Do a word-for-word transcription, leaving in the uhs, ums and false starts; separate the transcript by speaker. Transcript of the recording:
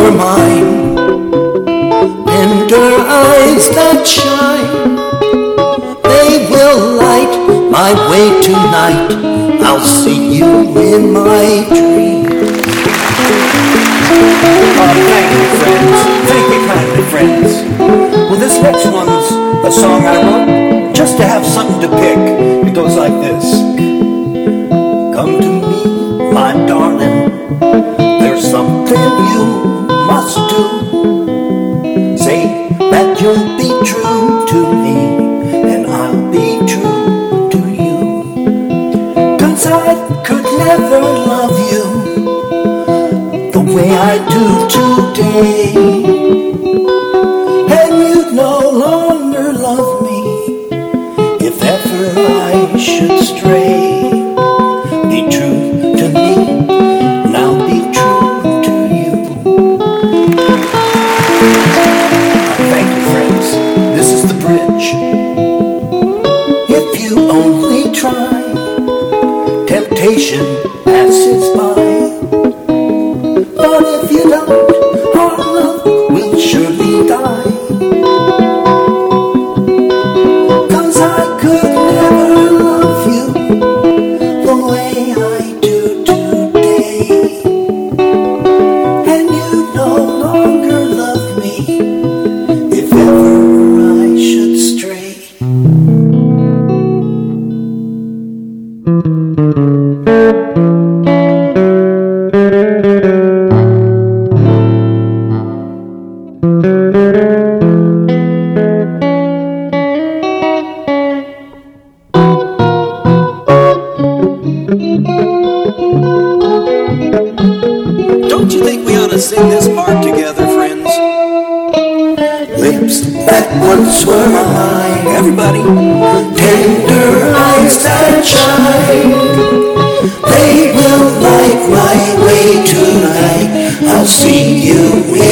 Speaker 1: were mine, tender eyes that shine, they will light my way tonight. I'll see you in my dream.
Speaker 2: Oh, thank you, friends. Thank you kindly, friends. Well, this next one's a song I wrote just to have something to pick. It goes like this. Come to me, my darling. There's something you must do. Say that you'll be true to me, and I'll be true to you. 'Cause I could never love you the way I do today, and you'd no longer love me if ever I should stray. Be true to me, and I'll be true to you. Thank you, friends. This is the bridge. If you only try, temptation passes by. But if you don't, our love will surely die. 'Cause I could never love you the way I do today, and you no longer love me if ever I should stray. Don't you think we ought to sing this part together, friends?
Speaker 1: Lips that once were mine,
Speaker 2: Everybody.
Speaker 1: tender eyes that shine, they will light my way tonight. I'll see you in